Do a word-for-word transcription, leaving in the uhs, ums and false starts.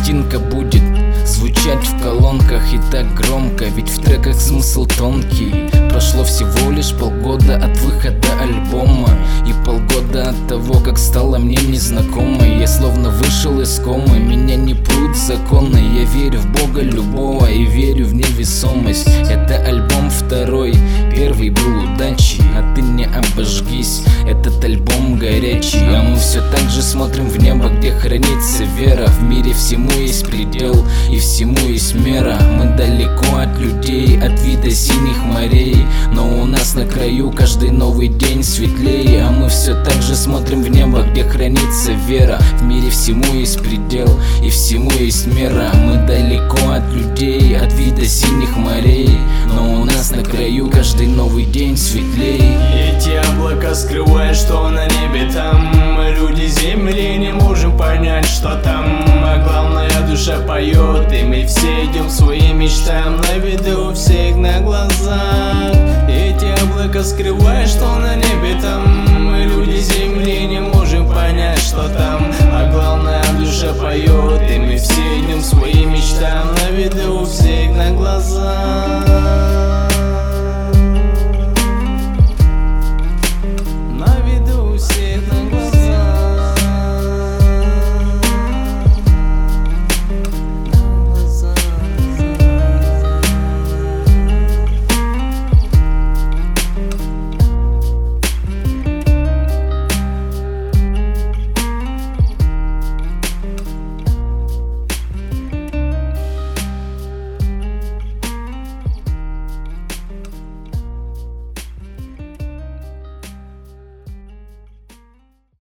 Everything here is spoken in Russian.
пластинка будет звучать в колонках и так громко, ведь в треках смысл тонкий. Прошло всего лишь полгода от выхода альбома и полгода от того, как стала мне незнакомой. Я словно вышел из комы, меня не прут законы. Я верю в Бога любого и верю в невесомость. Это альбом второй, первый был удачей, а ты не обожгись. Этот альбом горячий, а мы все так же смотрим в небо, где хранится вера. В мире всему есть предел и всему есть мера. Мы далеко от людей, от вида синих морей, но у нас на краю каждый новый день светлее. А мы все так же смотрим в небо, где хранится вера. В мире всему есть предел и всему есть мера. Мы далеко от людей, от вида синих морей, но у нас на краю каждый новый день светлее. Эти облака скрывают, что на небе там. Мы люди земли не можем понять, что там. А главное, душа поет, и мы все идем своим мечтам. На виду у всех на глазах. Эти облака скрывают, что на небе там.